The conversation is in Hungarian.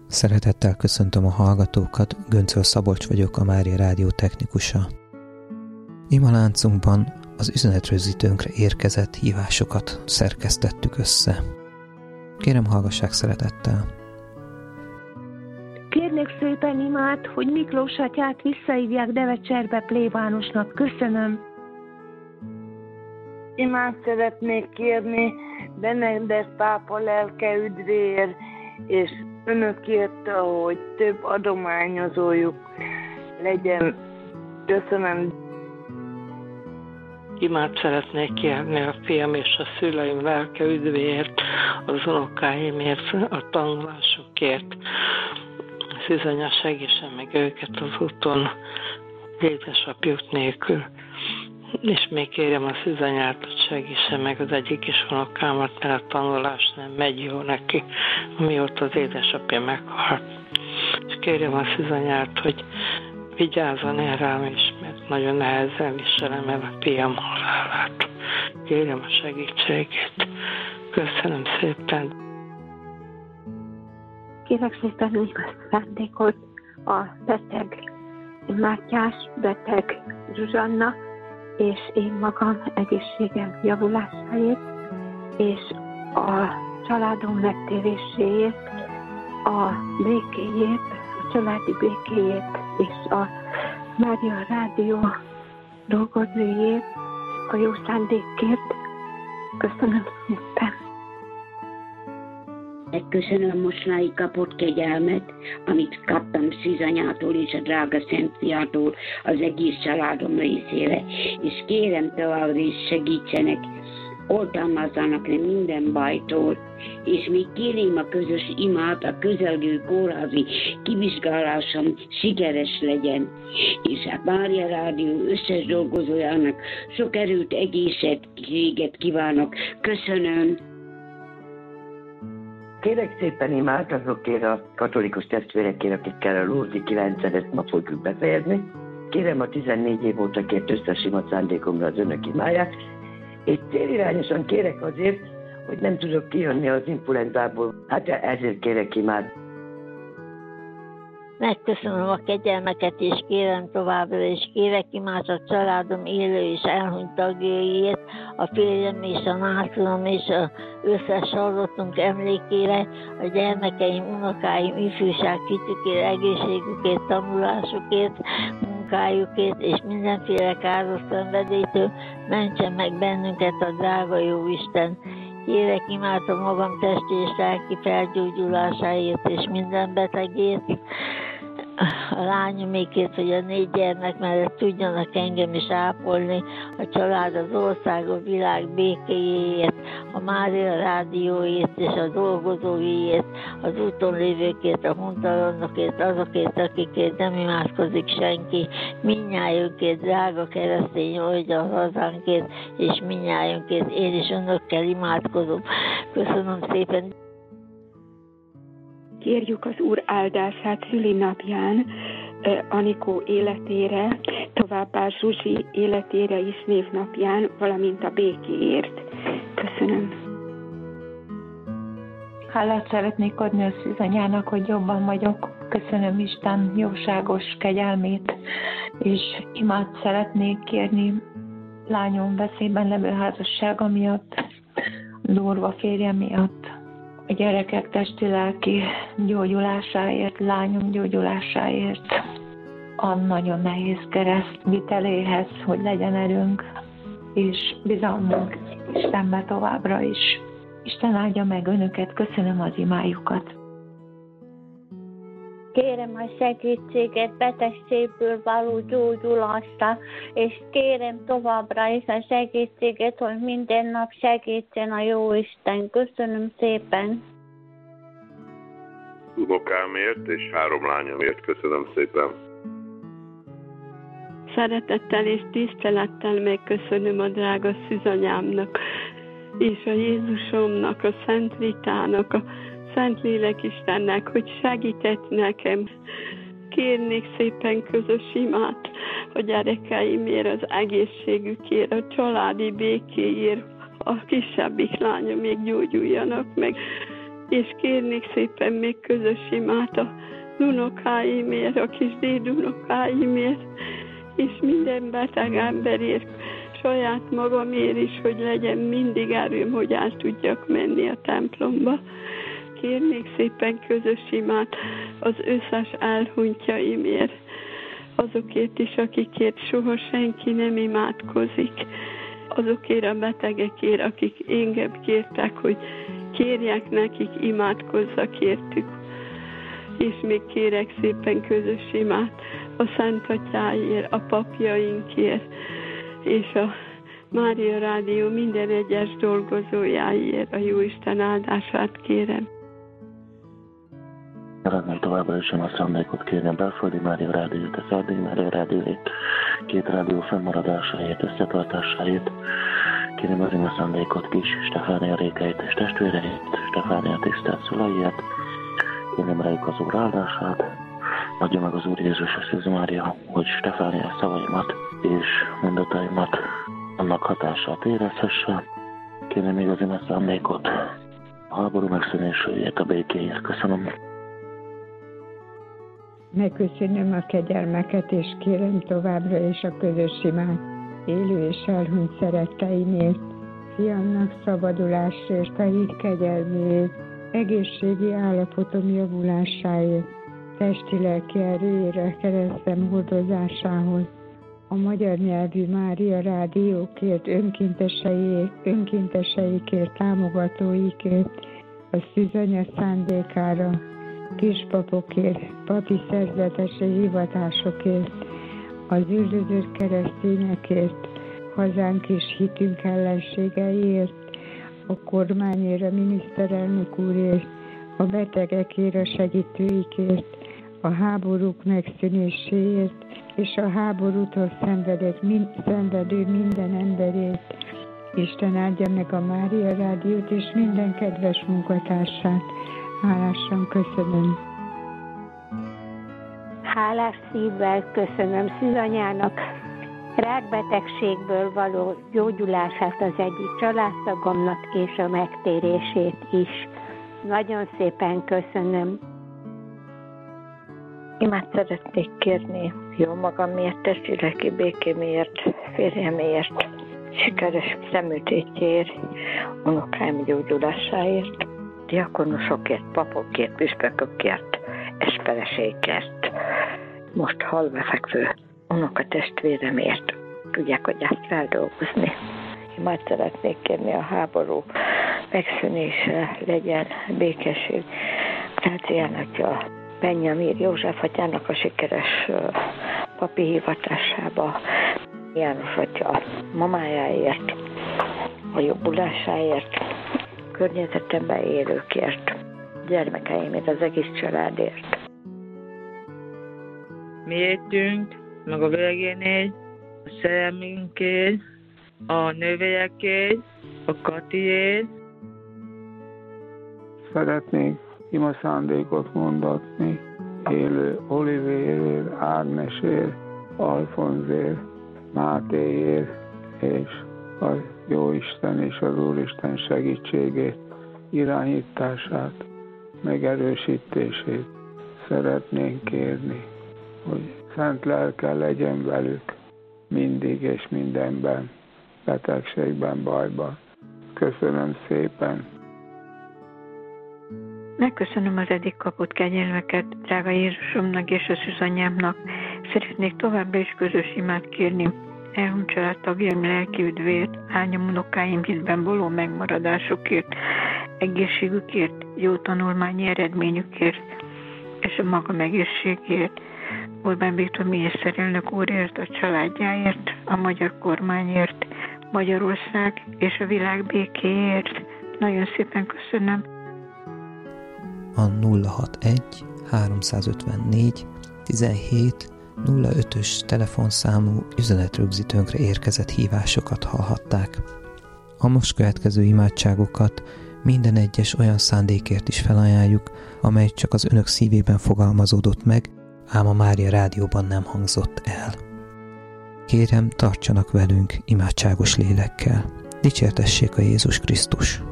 Szeretettel köszöntöm a hallgatókat, Göncöl Szabolcs vagyok, a Mária Rádió technikusa. Imaláncunkban az üzenetrögzítőnkre érkezett hívásokat szerkesztettük össze. Kérem, hallgassák szeretettel! Kérnék szépen imát, hogy Miklós atyát visszahívják Devecserbe plébánosnak. Köszönöm. Imát szeretnék kérni Benedek pápa lelke üdvéért, és önökért, hogy több adományozójuk legyen. Köszönöm. Imát szeretnék kérni a fiam és a szüleim lelke üdvéért, az unokáimért, a tanulásukért. Szűzanya, segítsen meg őket az úton, édesapjuk nélkül. És még kérem a szűzanyát, hogy segítsen meg az egyik is unokámat, mert a tanulás nem megy jó neki, mióta az édesapja meghalt. És kérem a szűzanyát, hogy vigyázzon el rám is, mert nagyon nehezen viselem el a fiam halálát. Kérem a segítségét. Köszönöm szépen. Kérek szépen még a szándékot a beteg Mátyás, beteg Zsuzsanna, és én magam egészségem javulásáért, és a családom megtéréséért, a békéért, a családi békéért, és a Mária Rádió dolgozóiért, a jó szándékért. Köszönöm szépen! Megköszönöm mostanáig kapott kegyelmet, amit kaptam szűzanyától és a drága Szent Fiától az egész családom részére, és kérem továbbra is segítsenek, oltalmazzanak le minden bajtól, és még kérem a közös imát, a közelgő kórházi kivizsgálásom sikeres legyen, és a Mária Rádió összes dolgozójának sok erőt, egészséget kívánok. Köszönöm! Kérek szépen imát azokért a katolikus testvérekért, akikkel a Lurdi 9-et ma fogjuk befejezni. Kérem a 14 év óta kért összes ima szándékomra az önök imáját, és célirányosan kérek azért, hogy nem tudok kijönni az influenzából. Hát ezért kérek imát. Megköszönöm a kegyelmeket, és kérem továbbra, és kérek imát a családom élő és elhunyt tagjaiért, a férjem és a nászulom és az összes hallottunk emlékére, a gyermekeim, unokáim, ifjúság kitükért, egészségükért, tanulásukért, munkájukért, és mindenféle káros szenvedélytől mentsen meg bennünket a drága jó Isten. Kérek imát a magam testi és lelki felgyógyulásáért és minden betegért, a lányomékért, hogy a 4 gyermek mellett tudjanak engem is ápolni, a család, az ország, a világ békéjéért, a Mária Rádióért és a dolgozóiért, az úton lévőkért, a hontalanokért, azokért, akikért nem imádkozik senki, mindnyájunkért, drága keresztény oldja a hazánkért, és mindnyájunkért, én is önökkel imádkozom. Köszönöm szépen! Kérjük az Úr áldását szülinapján Anikó életére, továbbá Zsuzsi életére is névnapján, valamint a békéért. Köszönöm. Hálát szeretnék adni a szűzanyának, hogy jobban vagyok. Köszönöm Isten jóságos kegyelmét, és imát szeretnék kérni lányom veszélyben levő házassága miatt, durva férje miatt, a gyerekek testi-lelki gyógyulásáért, lányom gyógyulásáért, a nagyon nehéz keresztviteléhez, hogy legyen erőnk, és bizalmunk Istenbe továbbra is. Isten áldja meg önöket, köszönöm az imájukat. Kérem a segítséget, betegségből való gyógyulásra, és kérem továbbra is a segítséget, hogy minden nap segítsen a jó Isten. Köszönöm szépen. Unokámért és 3 lányomért köszönöm szépen. Szeretettel és tisztelettel megköszönöm a drága szűzanyámnak, és a Jézusomnak, a Szent Ritának, a Szentlélek Istennek, hogy segített nekem. Kérnék szépen közös imát a gyerekeimért, az egészségükért, a családi békéért, a kisebbik lányom még gyógyuljanak meg. és kérnék szépen még közös imát a unokáimért, a kis dédunokáimért, és minden beteg emberért, saját magamért is, hogy legyen mindig erőm, hogy el tudjak menni a templomba. Kérnék szépen közös imát az összes elhunytjaimért, azokért is, akikért soha senki nem imádkozik, azokért a betegekért, akik engem kértek, hogy kérjek nekik, imádkozzak értük. És még kérek szépen közös imát a Szent Atyáért, a papjainkért, és a Mária Rádió minden egyes dolgozójáért a Jóisten áldását kérem. Szeretném továbbra is a szándékot kérni a Belföldi Mária Rádiót, a Szárdai Mária Rádiót, két rádió fennmaradásáért, összetartásáért. Kérem az a szándékot Kis Stefánia Rékeit és testvéreit, Stefánia tisztelt szülaiért. Kérem rájuk az Úr áldását. Adja meg az Úr Jézus a Szűz Mária, hogy Stefánia szavaimat és mondataimat annak hatását érezhesse. Kérem még az a szándékot a háború megszűnéséért, a békéért. Köszönöm. Megköszönöm a kegyelmeket, és kérem továbbra is a közös imát élő és elhunyt szeretteimért, fiamnak szabadulásért, a hit kegyelméért, egészségi állapotom javulásáért, testi-lelki erőjére, keresztem hordozásához, a magyar nyelvű Mária Rádiókért, önkénteseikért, támogatóikért, a Szűzanya szándékára, kispapokért, papi szerzetesi hivatásokért, az üldözött keresztényekért, hazánk és hitünk ellenségeiért, a kormányért, a miniszterelnök úrért, a betegekért, a segítőikért, a háborúk megszűnéséért, és a háborútól szenvedő minden emberért. Isten áldja meg a Mária Rádiót és minden kedves munkatársát. Hálásan köszönöm. Hálás szívvel köszönöm Szűzanyának rákbetegségből való gyógyulását az egyik családtagomnak és a megtérését is. Nagyon szépen köszönöm. Imát szeretnék kérni jó magamért, testi-lelki békémért, férjemért, sikeres szemütétjéért, unokáim gyógyulásáért, diakonusokért, papokért, püspökökért, és feleségért, most halva fekvő unokatestvéremért tudják, hogy ezt feldolgozni. Imát szeretnék kérni a háború megszűnése, legyen békesség. Grácián atya, Benjamír József atyának a sikeres papi hivatásába, János atya mamájáért, a jobbulásáért, környezetemben élőkért, gyermekeimért, az egész családért. Mi értünk, meg a végénél, a szerelmünkért, a nővérekért, a Katiért. Szeretnék ima szándékot mondatni élő Olivérért, Ágnesért, Alfonzért, Mátéért, és a Jóisten és az Úristen segítségét, irányítását, megerősítését szeretnénk kérni, hogy szent lelke legyen velük mindig és mindenben, betegségben, bajban. Köszönöm szépen! Megköszönöm az eddig kapott kegyelmeket, drága Jézusomnak és a Szűzanyámnak. Szeretnék továbbra is közös imát kérni elhunyt családtagjaim lelki üdvért, ányom unokáim hitben való megmaradásukért, egészségükért, jó tanulmányi eredményükért, és a magam egészségért, Orbán Viktor miniszterelnök úrért, a családjáért, a magyar kormányért, Magyarország és a világ békéért. Nagyon szépen köszönöm. A 061 354 17 05-ös telefonszámú üzenetrögzítőnkre érkezett hívásokat hallhatták. A most következő imádságokat minden egyes olyan szándékért is felajánljuk, amely csak az önök szívében fogalmazódott meg, ám a Mária Rádióban nem hangzott el. Kérem, tartsanak velünk imádságos lélekkel. Dicsértessék a Jézus Krisztus!